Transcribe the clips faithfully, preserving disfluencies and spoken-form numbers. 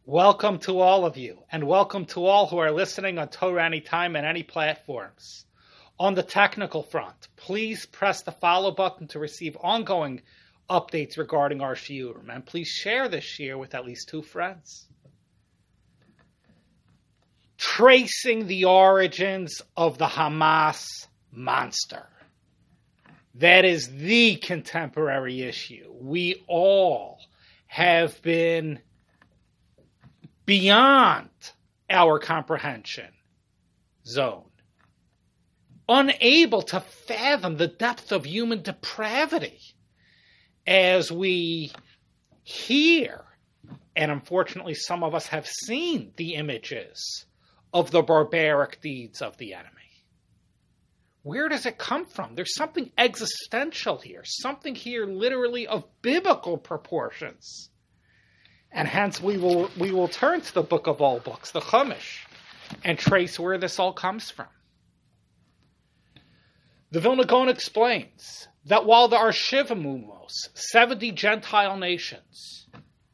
Welcome to all of you, and welcome to all who are listening on Torah Anytime and any platforms. On the technical front, please press the follow button to receive ongoing updates regarding our shiurim, and please share this shiur with at least two friends. Tracing the origins of the Hamas monster. That is the contemporary issue. We all have been beyond our comprehension zone, unable to fathom the depth of human depravity as we hear, and unfortunately some of us have seen the images of the barbaric deeds of the enemy. Where does it come from? There's something existential here, something here literally of biblical proportions. And hence we will we will turn to the book of all books, the Chumash, and trace where this all comes from. The Vilna Gaon explains that while there are Shiva Mumos, seventy Gentile nations,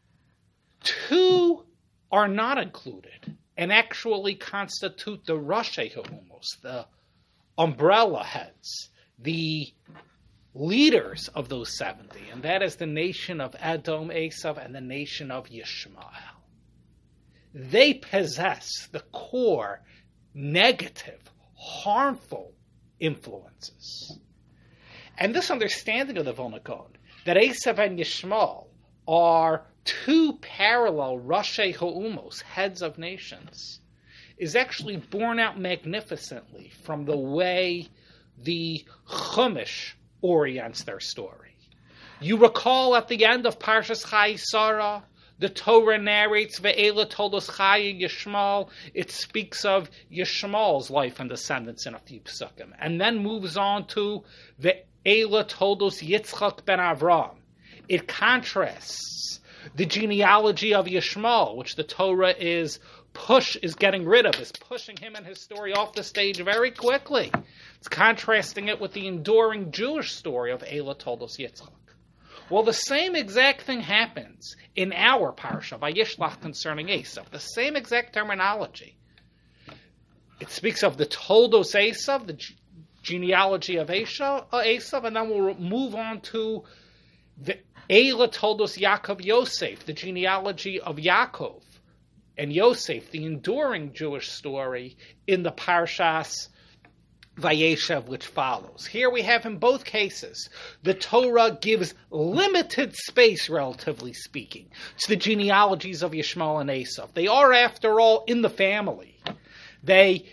two are not included and actually constitute the Roshei Humos, the umbrella heads, the leaders of those seventy, and that is the nation of Edom, Esav, and the nation of Yishmael. They possess the core, negative, harmful influences. And this understanding of the Vilna Gaon, that Esav and Yishmael are two parallel Roshei Ha'umos, heads of nations, is actually borne out magnificently from the way the Chumash orients their story. You recall at the end of Parshas Chai Sarah, the Torah narrates Ve'ela Toldos Chai Yishmael. It speaks of Yishmael's life and descendants in a few psukim, and then moves on to Ve'ela Toldos Yitzchak ben Avram. It contrasts the genealogy of Yishmael, which the Torah is push is getting rid of, is pushing him and his story off the stage very quickly. It's contrasting it with the enduring Jewish story of Eila Toldos Yitzchak. Well, the same exact thing happens in our parsha, Vayishlach, concerning Esav. The same exact terminology. It speaks of the Toldos Esav, the ge- genealogy of Esav, and then we'll move on to the Eila Toldos Yaakov Yosef, the genealogy of Yaakov and Yosef, the enduring Jewish story in the Parshas Vayeshev, which follows. Here we have, in both cases, the Torah gives limited space, relatively speaking, to the genealogies of Yishmael and Esav. They are, after all, in the family. They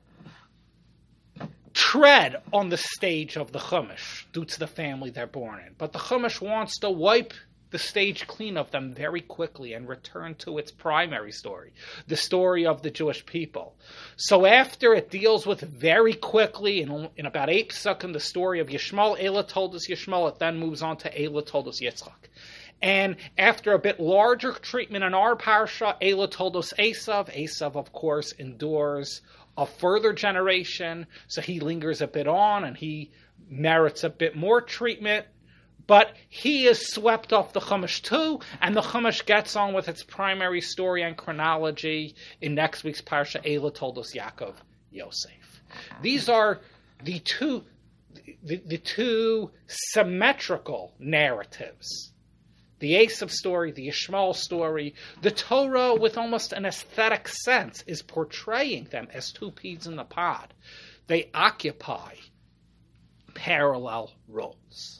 tread on the stage of the Chumash due to the family they're born in. But the Chumash wants to wipe the stage clean of them very quickly and return to its primary story, the story of the Jewish people. So after it deals with very quickly, in, in about eight psukim, the story of Yishmael, Eila Toldos Yishmael, it then moves on to Eila Toldos Yitzchak. And after a bit larger treatment in our parsha, Eila Toldos Esav, Esav, of course, endures a further generation, so he lingers a bit on and he merits a bit more treatment. But he is swept off the Chumash too, and the Chumash gets on with its primary story and chronology in next week's parsha, Eila Toldos Yaakov Yosef. These are the two, the, the two symmetrical narratives. The Esav story, the Yishmael story. The Torah, with almost an aesthetic sense, is portraying them as two peas in the pod. They occupy parallel roles.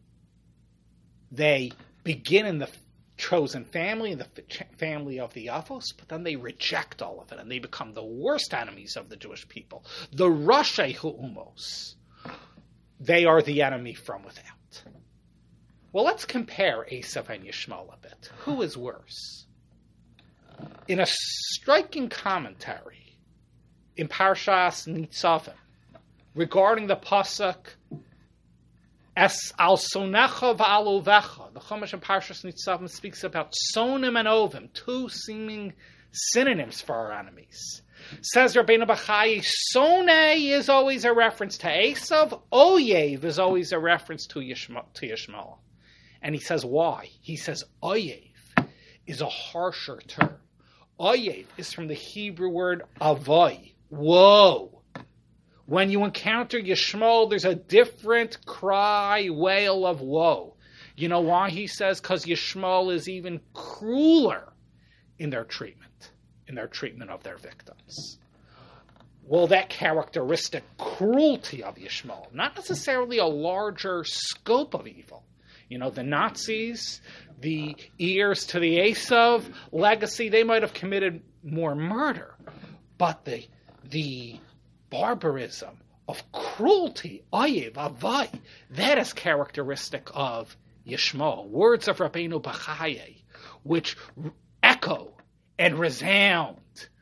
They begin in the chosen family, in the family of the Avos, but then they reject all of it, and they become the worst enemies of the Jewish people. The Roshei Ha'umos, they are the enemy from without. Well, let's compare Esav and Yishmael a bit. Who is worse? In a striking commentary in Parshas Nitzavim regarding the pasuk Es al sonecha v'al ovecha. The Chumash in Parshas Nitzavim speaks about sonim and ovim, two seeming synonyms for our enemies. Says Rabbeinu Bachai, Sone is always a reference to Esav, Oyev is always a reference to Yishmael. To Yishmael. And he says, why? He says, Oyev is a harsher term. Oyev is from the Hebrew word avoy, woe. When you encounter Yishmael, there's a different cry, wail of woe. You know why, he says? Because Yishmael is even crueler in their treatment, in their treatment of their victims. Well, that characteristic cruelty of Yishmael, not necessarily a larger scope of evil. You know, the Nazis, the heirs to the Esav legacy, they might have committed more murder. But the the barbarism of cruelty, oyev, avai, that is characteristic of Yishmael. Words of Rabbeinu Bachaye, which echo and resound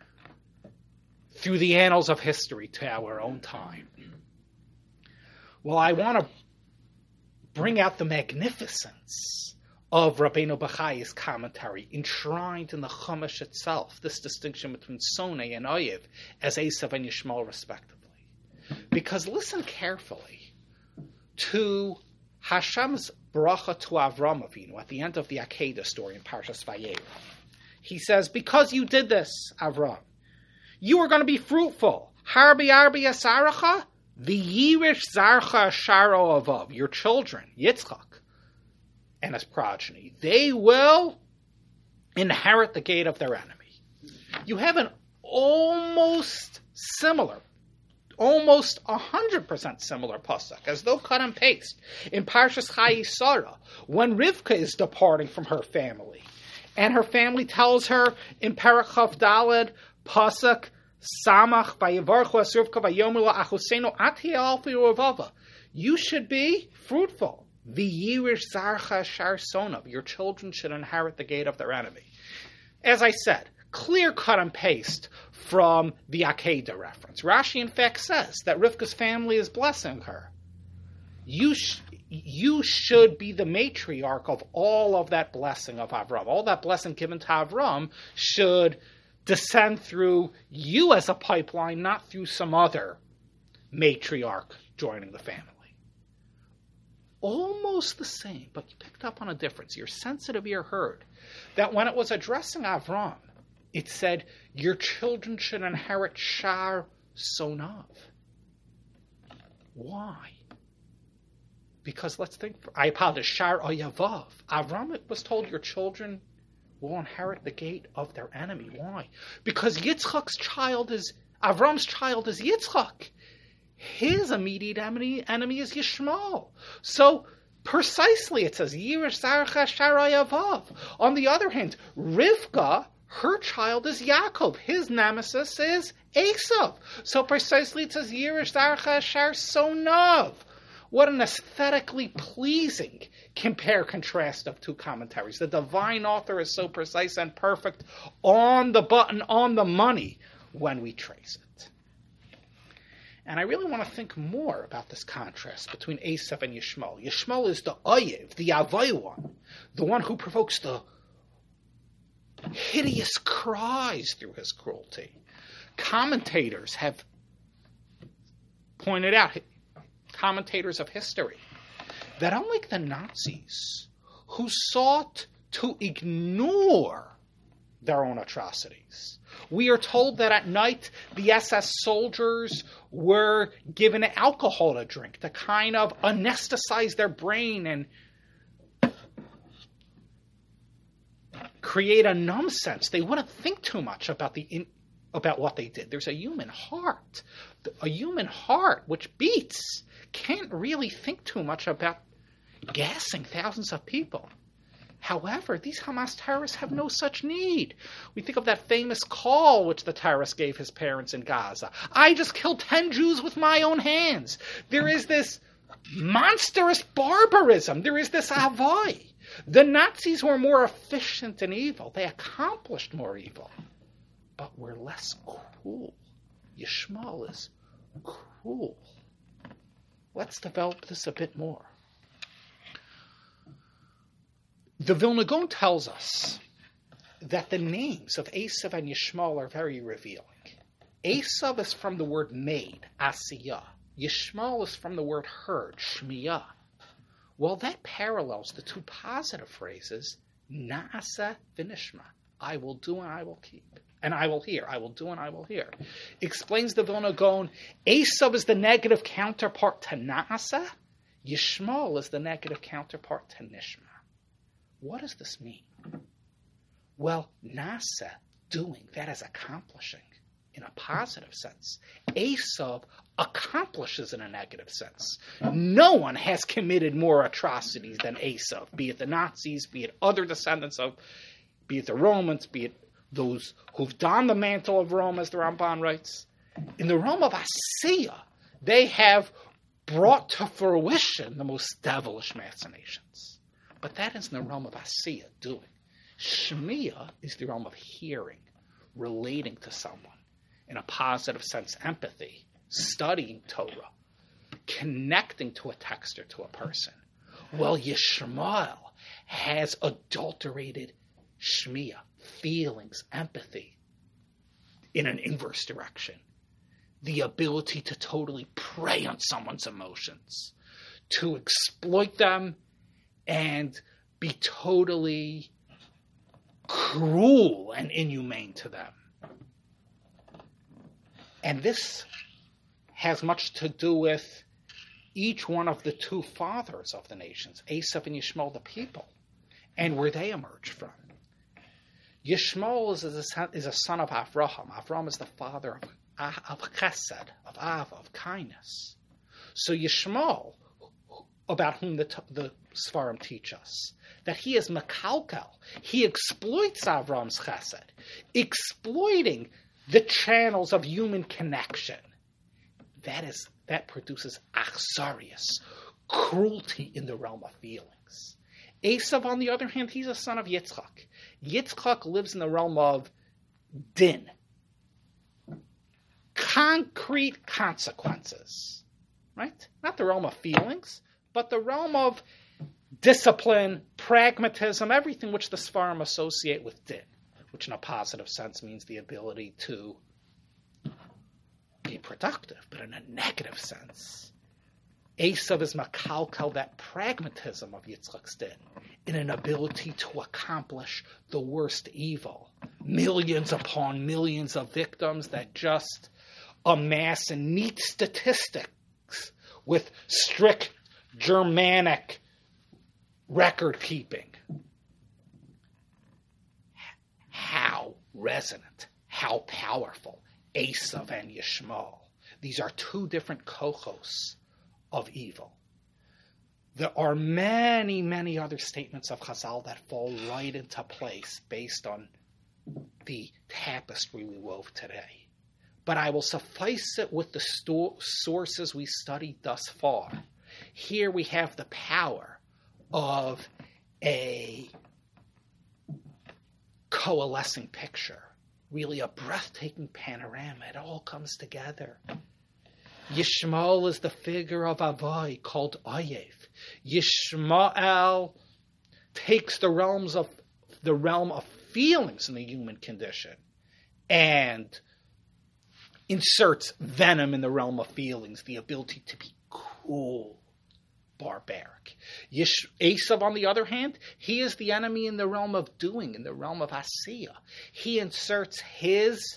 through the annals of history to our own time. Well, I want to bring out the magnificence of Rabbeinu Bachaye's commentary, enshrined in the Chumash itself, this distinction between Sonei and Oyev as Esav and Yishmael respectively. Because listen carefully to Hashem's bracha to Avram Avinu at the end of the Akedah story in Parshas Vayera. He says, because you did this, Avram, you are going to be fruitful. Harbi arbi asaracha, the yirish zarcha sharo avav, your children, Yitzchak, and his progeny, they will inherit the gate of their enemy. You have an almost similar, almost one hundred percent similar pasuk, as though cut and paste, in Parshas Chayei Sarah, when Rivka is departing from her family, and her family tells her in Perek Chav Daled, pasuk, Samach vayivarchu es Rivka vayomer la achosenu ati alfi uvava. You should be fruitful. V'yirish zarcha shar sonav. Your children should inherit the gate of their enemy. As I said, clear cut and paste from the Akedah reference. Rashi, in fact, says that Rivka's family is blessing her. You, sh- you should be the matriarch of all of that blessing of Avram. All that blessing given to Avram should descend through you as a pipeline, not through some other matriarch joining the family. Almost the same, but you picked up on a difference. Your sensitive ear heard that when it was addressing Avram, it said, your children should inherit Shar Sonav. Why? Because let's think, for, I apologize, Shar Oyavav. Avram was told your children will inherit the gate of their enemy. Why? Because Yitzchak's child is, Avram's child is Yitzchak. His immediate enemy, enemy is Yishmael. So, precisely it says, Yirish Zarcha Sharayavav. On the other hand, Rivka, her child is Yaakov. His nemesis is Esav. So precisely it says, Yirish Zarcha Shar Sonav. What an aesthetically pleasing compare-contrast of two commentaries. The divine author is so precise and perfect, on the button, on the money, when we trace it. And I really want to think more about this contrast between Esav and Yishmael. Yishmael is the Oyev, the Avay one, the one who provokes the hideous cries through his cruelty. Commentators have pointed out, commentators of history, that unlike the Nazis, who sought to ignore their own atrocities, we are told that at night the S S soldiers were given alcohol to drink to kind of anesthetize their brain and create a numb sense. They wouldn't think too much about the in, about what they did. There's a human heart. A human heart which beats can't really think too much about gassing thousands of people. However, these Hamas terrorists have no such need. We think of that famous call which the terrorist gave his parents in Gaza. I just killed ten Jews with my own hands. There is this monstrous barbarism. There is this avai. The Nazis were more efficient in evil. They accomplished more evil, but were less cruel. Yishmael is cruel. Let's develop this a bit more. The Vilna Gaon tells us that the names of Esav and Yishmael are very revealing. Esav is from the word made, asiyah. Yishmael is from the word heard, shmiyah. Well, that parallels the two positive phrases, na'asa v'nishma. I will do and I will keep. And I will hear. I will do and I will hear. Explains the Vilna Gaon, Esav is the negative counterpart to Na'aseh. Yishmael is the negative counterpart to Nishma. What does this mean? Well, Na'aseh, doing, that is accomplishing in a positive sense. Esav accomplishes in a negative sense. No one has committed more atrocities than Esav, be it the Nazis, be it other descendants of, be it the Romans, be it those who've donned the mantle of Rome, as the Ramban writes. In the realm of Asiya, they have brought to fruition the most devilish machinations. But that is in the realm of Asiya, doing. Shemiah is the realm of hearing, relating to someone in a positive sense, empathy, studying Torah, connecting to a text or to a person. Well, Yishmael has adulterated Shemiah, feelings, empathy, in an inverse direction. The ability to totally prey on someone's emotions, to exploit them and be totally cruel and inhumane to them. And this has much to do with each one of the two fathers of the nations, Esav and Yishmael, the people, and where they emerge from. Yishmael is a son, is a son of Avraham. Avraham is the father of, of chesed, of av, of kindness. So Yishmael, about whom the, the Sfarim teach us, that he is Mekalkel. He exploits Avraham's chesed, exploiting the channels of human connection. That is that produces achzarius, cruelty in the realm of feelings. Esav, on the other hand, he's a son of Yitzchak. Yitzchak lives in the realm of din, concrete consequences, right? Not the realm of feelings, but the realm of discipline, pragmatism, everything which the Sfarim associate with din, which in a positive sense means the ability to be productive, but in a negative sense, Esav is makalkal, that pragmatism of Yitzchak's din, in an ability to accomplish the worst evil. Millions upon millions of victims that just amass in neat statistics with strict Germanic record keeping. How resonant, how powerful Esav and Yishmael. These are two different kohos of evil. There are many, many other statements of Chazal that fall right into place based on the tapestry we wove today. But I will suffice it with the sto- sources we studied thus far. Here we have the power of a coalescing picture, really a breathtaking panorama. It all comes together. Yishmael is the figure of Avai called Ayev. Yishmael takes the realms of the realm of feelings in the human condition and inserts venom in the realm of feelings, the ability to be cool, barbaric. Yish- Esav, on the other hand, he is the enemy in the realm of doing, in the realm of Asiya. He inserts his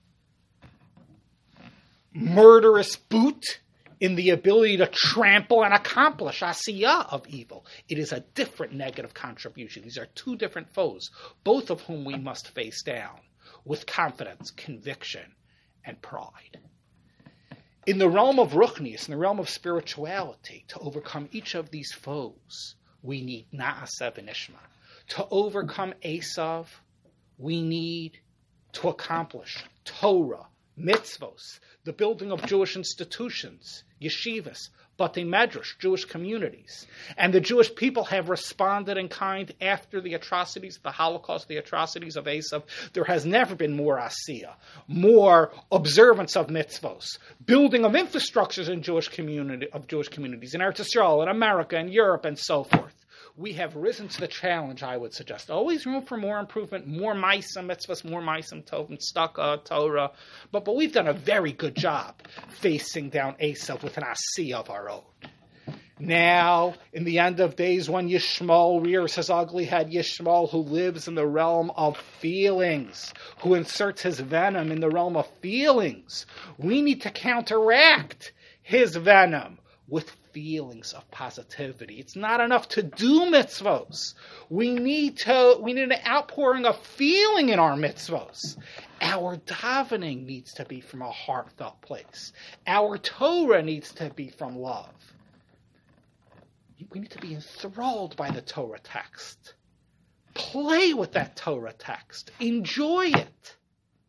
murderous boot in the ability to trample and accomplish Asiya of evil. It is a different negative contribution. These are two different foes, both of whom we must face down with confidence, conviction, and pride. In the realm of Ruchnius, in the realm of spirituality, to overcome each of these foes, we need Na'aseh and Ishma. To overcome Esav, we need to accomplish Torah, mitzvos, the building of Jewish institutions, yeshivas, Batei Medrash, Jewish communities. And the Jewish people have responded in kind after the atrocities of the Holocaust, the atrocities of Esav. There has never been more Asiya, more observance of mitzvos, building of infrastructures in Jewish community of Jewish communities in Eretz Yisrael, in America, in Europe, and so forth. We have risen to the challenge, I would suggest. Always room for more improvement, more Ma'asim mitzvahs, more Ma'asim Tovim, Staka, Torah. But, but we've done a very good job facing down Esav with an Asiya of our own. Now, in the end of days, when Yishmael rears his ugly head, Yishmael, who lives in the realm of feelings, who inserts his venom in the realm of feelings, we need to counteract his venom with feelings of positivity. It's not enough to do mitzvos. We need to, we need an outpouring of feeling in our mitzvos. Our davening needs to be from a heartfelt place. Our Torah needs to be from love. We need to be enthralled by the Torah text. Play with that Torah text. Enjoy it.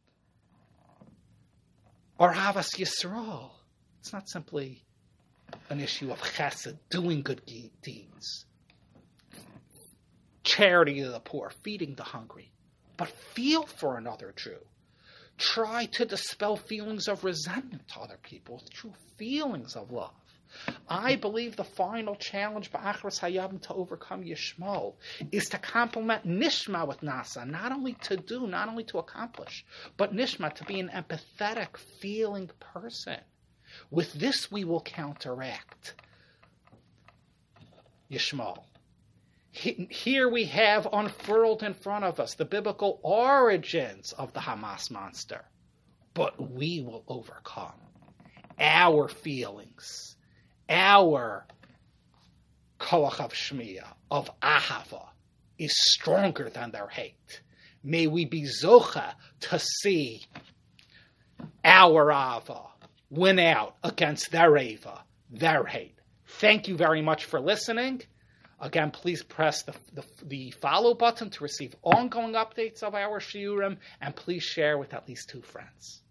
Or Ahavas Yisrael. It's not simply an issue of chesed, doing good deeds, charity to the poor, feeding the hungry, but feel for another Jew. Try to dispel feelings of resentment to other people with true feelings of love. I believe the final challenge ba'achras hayabim to overcome Yishmael is to complement Nishma with Nasa, not only to do, not only to accomplish, but Nishma, to be an empathetic, feeling person. With this, we will counteract Yishmael. Here we have unfurled in front of us the biblical origins of the Hamas monster. But we will overcome. Our feelings, our koach of shmiya, of ahava, is stronger than their hate. May we be zocha to see our ahava win out against their ava, their hate. Thank you very much for listening. Again, please press the, the, the follow button to receive ongoing updates of our shiurim, and please share with at least two friends.